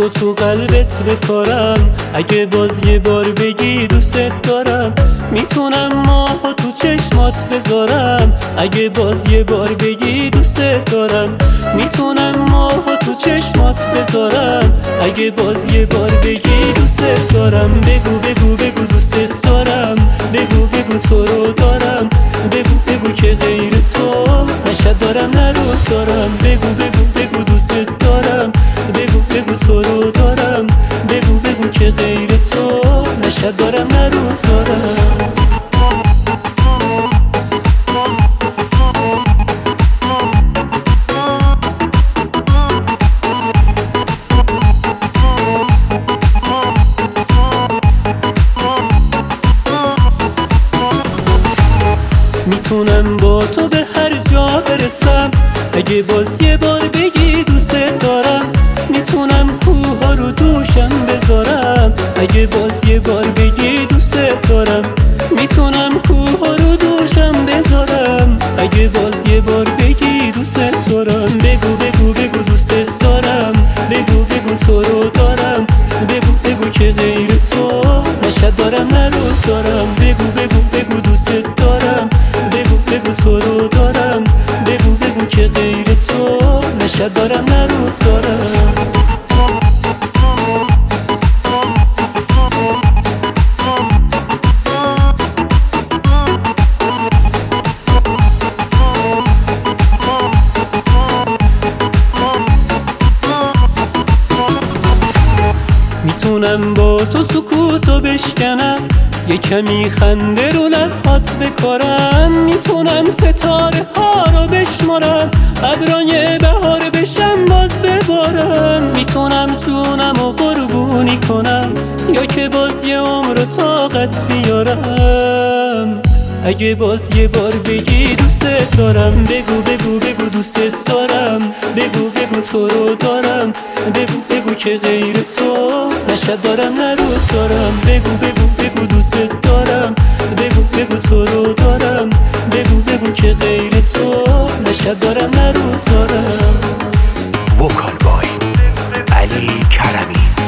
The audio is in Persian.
عشقو تو قلبت بکارم. اگه باز یه بار بگی دوست دارم، میتونم ماهو تو چشمات بذارم. اگه باز یه بار بگی دوست دارم، میتونم ماهو تو چشمات بذارم. اگه باز یه بار بگی دوست دارم، بگو بگو بگو دوست دارم. بگو بگو تو رو دارم. بگو بگو که غیر تو نشد دارم نه روز دارم. بگو بگو بگو دوست دارم. بگو بگو تو رو دارم. بگو بگو که غیر تو نشد دارم نه روز دارم. میتونم با تو به هر جا برسم. اگه باز یه بار بگی دوست دارم، میتونم کوها رو دوشم بذارم. اگه باز یه بار بگی دوست دارم، میتونم کوها رو دوشم بذارم. اگه باز یه بار بگی دوست دارم، بگو بگو بگو دوست دارم. بگو بگو تو رو دارم. بگو بگو که غیر تو نشد دارم نه روز دارم. بگو بگو بگو دوست دارم. بگو بگو تو رو دارم. بگو بگو که غیر تو نشد دارم نه روز دارم. میتونم با تو سکوتو بشکنم، یه کمی خنده رو لبهات بکارم. میتونم ستاره ها رو بشمارم، ابرای بهار بشم باز ببارم. میتونم جونم و قربونی کنم، یا که باز یه عمر و طاقت بیارم. اگه باز یه بار بگی دوست دارم، بگو بگو بگو دوست دارم. بگو بگو تو رو دارم. بگو بگو که غیر تو نشد دارم نه روز دارم. بگو بگو بگو دوست دارم. بگو بگو تو رو دارم. بگو بگو که غیر تو نشد دارم نه روز دارم. وکال بای علی کرمی.